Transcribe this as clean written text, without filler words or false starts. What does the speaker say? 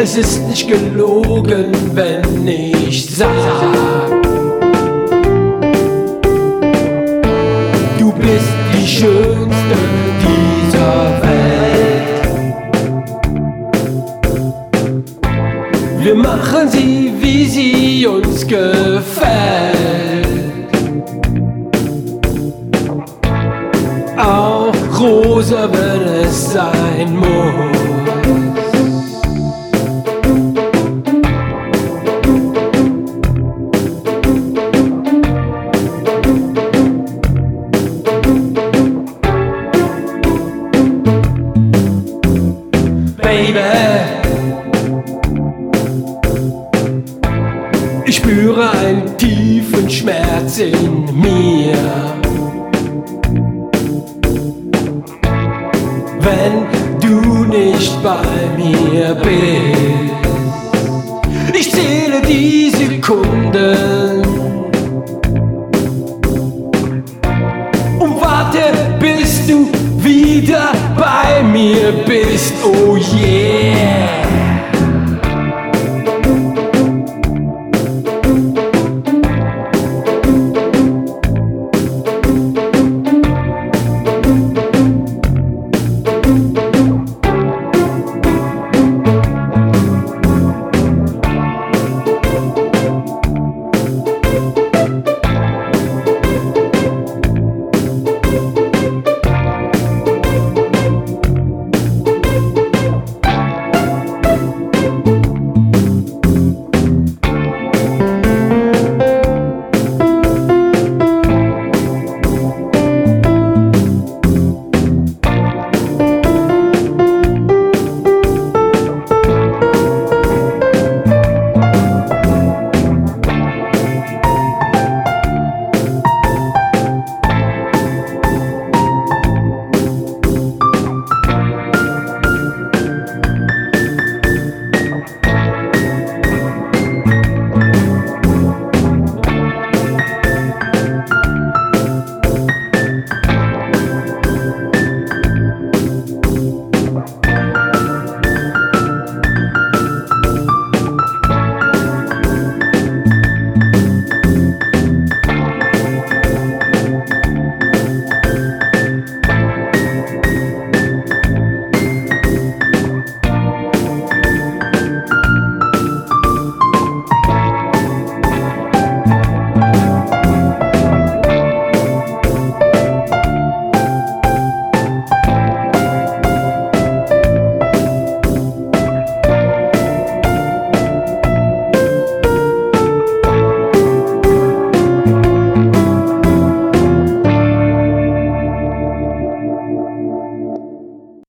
Es ist nicht gelogen, wenn ich sag, du bist die Schönste dieser Welt. Wir machen sie, wie sie uns gefällt. Auch rosa, wenn es sein muss. Ich spüre einen tiefen Schmerz in mir, wenn du nicht bei mir bist. Ich zähle die Sekunden und warte, bis du wieder bei mir bist. Oh yeah!